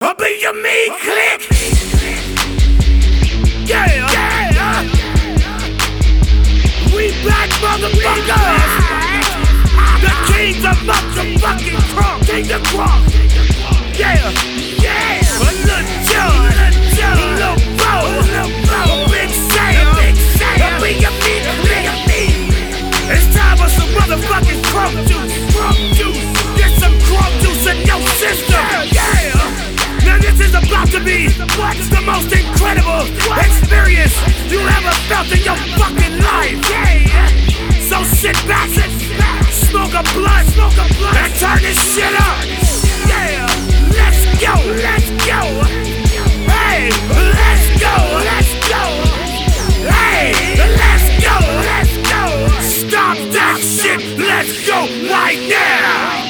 I'll be your meat click. Yeah, yeah. We back, motherfuckers. The kings of motherfucking crunk. King of crunk. Yeah, yeah. A little John, a little Bo, a big Sam. I'll be your meat click. It's time for some motherfucking crunk juice. Get some crunk juice in your system. Yeah. Now this is about to be the most incredible experience you ever felt in your fucking life. So sit back, smoke a blunt, and turn this shit up.